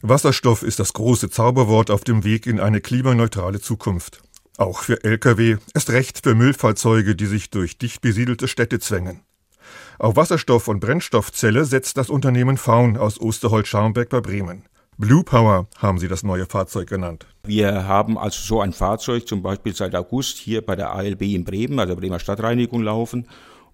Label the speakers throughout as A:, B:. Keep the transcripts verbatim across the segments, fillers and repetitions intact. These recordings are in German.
A: Wasserstoff ist das große Zauberwort auf dem Weg in eine klimaneutrale Zukunft. Auch für L K W, erst recht für Müllfahrzeuge, die sich durch dicht besiedelte Städte zwängen. Auf Wasserstoff- und Brennstoffzelle setzt das Unternehmen Faun aus Osterholz-Scharmbeck bei Bremen. Blue Power haben sie das neue Fahrzeug genannt.
B: Wir haben also so ein Fahrzeug zum Beispiel seit August hier bei der A L B in Bremen, also Bremer Stadtreinigung, laufen.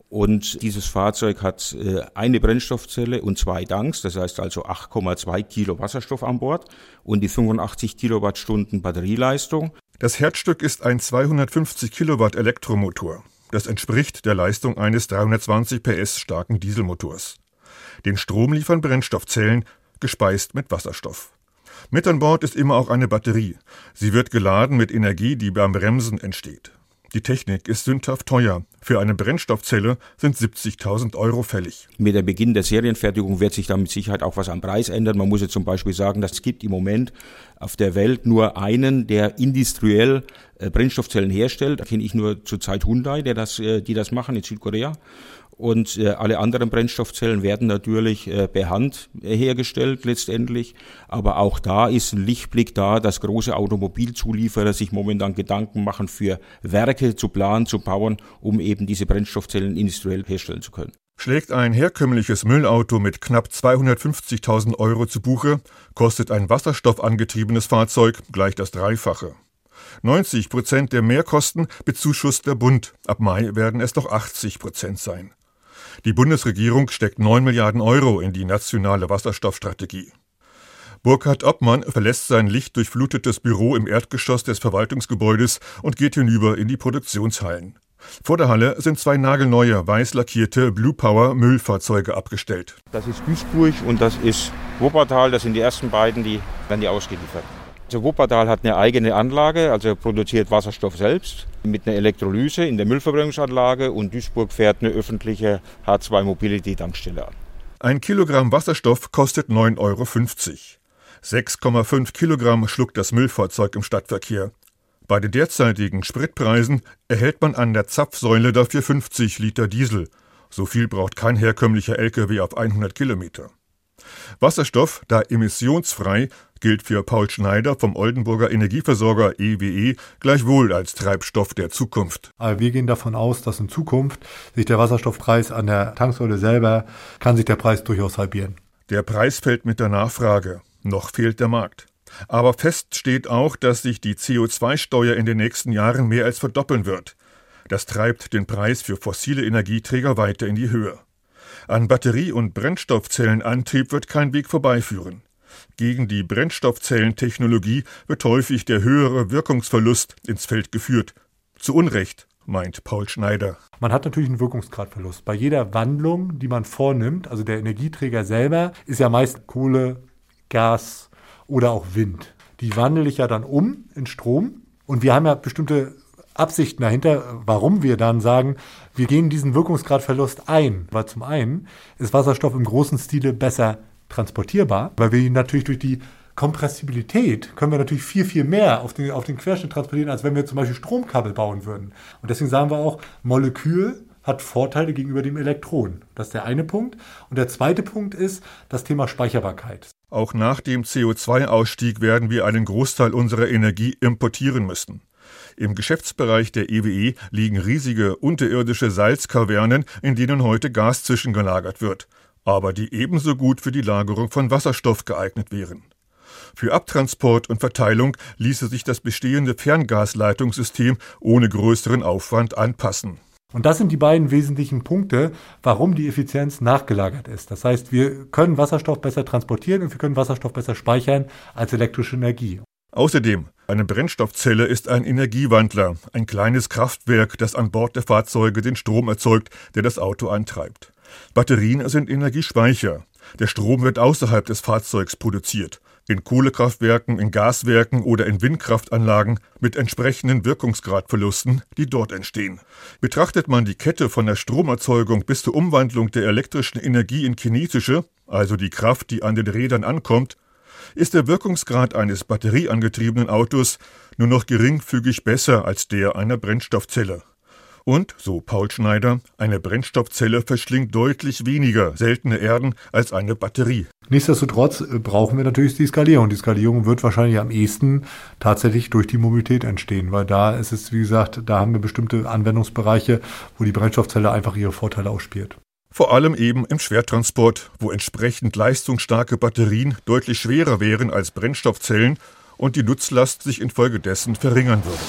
B: Und dieses Fahrzeug hat eine Brennstoffzelle und zwei Tanks, das heißt also acht Komma zwei Kilo Wasserstoff an Bord und die fünfundachtzig Kilowattstunden Batterieleistung.
A: Das Herzstück ist ein zweihundertfünfzig Kilowatt Elektromotor. Das entspricht der Leistung eines dreihundertzwanzig P S starken Dieselmotors. Den Strom liefern Brennstoffzellen, gespeist mit Wasserstoff. Mit an Bord ist immer auch eine Batterie. Sie wird geladen mit Energie, die beim Bremsen entsteht. Die Technik ist sündhaft teuer. Für eine Brennstoffzelle sind siebzigtausend Euro fällig.
B: Mit dem Beginn der Serienfertigung wird sich da mit Sicherheit auch was am Preis ändern. Man muss jetzt zum Beispiel sagen, dass es gibt im Moment auf der Welt nur einen, der industriell äh, Brennstoffzellen herstellt. Da kenne ich nur zurzeit Hyundai, der das, äh, die das machen in Südkorea. Und äh, alle anderen Brennstoffzellen werden natürlich äh, per Hand äh, hergestellt letztendlich. Aber auch da ist ein Lichtblick da, dass große Automobilzulieferer sich momentan Gedanken machen, für Werke zu planen, zu bauen, um eben diese Brennstoffzellen industriell herstellen zu können.
A: Schlägt ein herkömmliches Müllauto mit knapp zweihundertfünfzigtausend Euro zu Buche, kostet ein wasserstoffangetriebenes Fahrzeug gleich das Dreifache. neunzig Prozent der Mehrkosten bezuschusst der Bund. Ab Mai werden es doch achtzig Prozent sein. Die Bundesregierung steckt neun Milliarden Euro in die nationale Wasserstoffstrategie. Burkhard Obmann verlässt sein lichtdurchflutetes Büro im Erdgeschoss des Verwaltungsgebäudes und geht hinüber in die Produktionshallen. Vor der Halle sind zwei nagelneue, weiß lackierte Blue Power Müllfahrzeuge abgestellt.
B: Das ist Duisburg und das ist Wuppertal, das sind die ersten beiden, die werden die ausgeliefert. Also Wuppertal hat eine eigene Anlage, also produziert Wasserstoff selbst mit einer Elektrolyse in der Müllverbrennungsanlage und Duisburg fährt eine öffentliche H zwei Mobility Tankstelle an.
A: Ein Kilogramm Wasserstoff kostet neun Euro fünfzig. sechs Komma fünf Kilogramm schluckt das Müllfahrzeug im Stadtverkehr. Bei den derzeitigen Spritpreisen erhält man an der Zapfsäule dafür fünfzig Liter Diesel. So viel braucht kein herkömmlicher L K W auf hundert Kilometer. Wasserstoff, da emissionsfrei, gilt für Paul Schneider vom Oldenburger Energieversorger E W E gleichwohl als Treibstoff der Zukunft.
C: Aber wir gehen davon aus, dass in Zukunft sich der Wasserstoffpreis an der Tanksäule selber, kann sich der Preis durchaus halbieren.
A: Der Preis fällt mit der Nachfrage. Noch fehlt der Markt. Aber fest steht auch, dass sich die C O zwei Steuer in den nächsten Jahren mehr als verdoppeln wird. Das treibt den Preis für fossile Energieträger weiter in die Höhe. An Batterie- und Brennstoffzellenantrieb wird kein Weg vorbeiführen. Gegen die Brennstoffzellentechnologie wird häufig der höhere Wirkungsverlust ins Feld geführt. Zu Unrecht, meint Paul Schneider.
C: Man hat natürlich einen Wirkungsgradverlust. Bei jeder Wandlung, die man vornimmt, also der Energieträger selber, ist ja meist Kohle, Gas oder auch Wind. Die wandle ich ja dann um in Strom und wir haben ja bestimmte Absichten dahinter, warum wir dann sagen, wir gehen diesen Wirkungsgradverlust ein. Weil zum einen ist Wasserstoff im großen Stile besser transportierbar, weil wir ihn natürlich durch die Kompressibilität können wir natürlich viel, viel mehr auf den, auf den Querschnitt transportieren, als wenn wir zum Beispiel Stromkabel bauen würden. Und deswegen sagen wir auch, Molekül hat Vorteile gegenüber dem Elektron. Das ist der eine Punkt. Und der zweite Punkt ist das Thema Speicherbarkeit.
A: Auch nach dem C O zwei Ausstieg werden wir einen Großteil unserer Energie importieren müssen. Im Geschäftsbereich der E W E liegen riesige unterirdische Salzkavernen, in denen heute Gas zwischengelagert wird, aber die ebenso gut für die Lagerung von Wasserstoff geeignet wären. Für Abtransport und Verteilung ließe sich das bestehende Ferngasleitungssystem ohne größeren Aufwand anpassen.
C: Und das sind die beiden wesentlichen Punkte, warum die Effizienz nachgelagert ist. Das heißt, wir können Wasserstoff besser transportieren und wir können Wasserstoff besser speichern als elektrische Energie.
A: Außerdem, eine Brennstoffzelle ist ein Energiewandler, ein kleines Kraftwerk, das an Bord der Fahrzeuge den Strom erzeugt, der das Auto antreibt. Batterien sind Energiespeicher. Der Strom wird außerhalb des Fahrzeugs produziert, in Kohlekraftwerken, in Gaswerken oder in Windkraftanlagen mit entsprechenden Wirkungsgradverlusten, die dort entstehen. Betrachtet man die Kette von der Stromerzeugung bis zur Umwandlung der elektrischen Energie in kinetische, also die Kraft, die an den Rädern ankommt, ist der Wirkungsgrad eines batterieangetriebenen Autos nur noch geringfügig besser als der einer Brennstoffzelle. Und, so Paul Schneider, eine Brennstoffzelle verschlingt deutlich weniger seltene Erden als eine Batterie.
C: Nichtsdestotrotz brauchen wir natürlich die Skalierung. Die Skalierung wird wahrscheinlich am ehesten tatsächlich durch die Mobilität entstehen, weil da ist es, wie gesagt, da haben wir bestimmte Anwendungsbereiche, wo die Brennstoffzelle einfach ihre Vorteile ausspielt.
A: Vor allem eben im Schwertransport, wo entsprechend leistungsstarke Batterien deutlich schwerer wären als Brennstoffzellen und die Nutzlast sich infolgedessen verringern würde.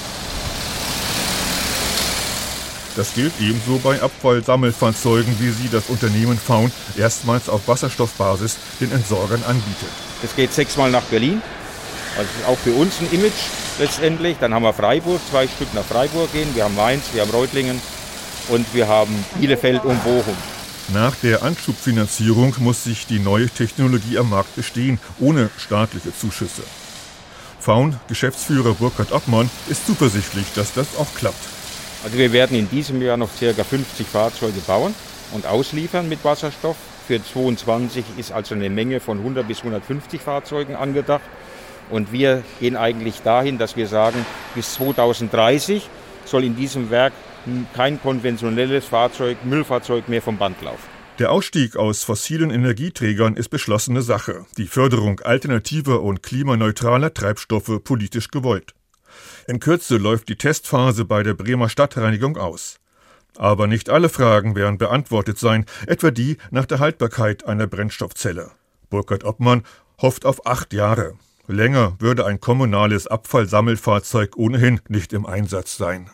A: Das gilt ebenso bei Abfallsammelfahrzeugen, wie sie das Unternehmen Faun erstmals auf Wasserstoffbasis den Entsorgern anbietet.
B: Es geht sechsmal nach Berlin, also auch für uns ein Image letztendlich. Dann haben wir Freiburg, zwei Stück nach Freiburg gehen. Wir haben Mainz, wir haben Reutlingen und wir haben Bielefeld und Bochum.
A: Nach der Anschubfinanzierung muss sich die neue Technologie am Markt bestehen, ohne staatliche Zuschüsse. Faun-Geschäftsführer Burkhard Obmann ist zuversichtlich, dass das auch klappt.
B: Also wir werden in diesem Jahr noch ca. fünfzig Fahrzeuge bauen und ausliefern mit Wasserstoff. Für zweiundzwanzig ist also eine Menge von hundert bis hundertfünfzig Fahrzeugen angedacht. Und wir gehen eigentlich dahin, dass wir sagen, bis zweitausenddreißig soll in diesem Werk kein konventionelles Fahrzeug, Müllfahrzeug mehr vom Band laufen.
A: Der Ausstieg aus fossilen Energieträgern ist beschlossene Sache. Die Förderung alternativer und klimaneutraler Treibstoffe politisch gewollt. In Kürze läuft die Testphase bei der Bremer Stadtreinigung aus. Aber nicht alle Fragen werden beantwortet sein, etwa die nach der Haltbarkeit einer Brennstoffzelle. Burkhard Obmann hofft auf acht Jahre. Länger würde ein kommunales Abfallsammelfahrzeug ohnehin nicht im Einsatz sein.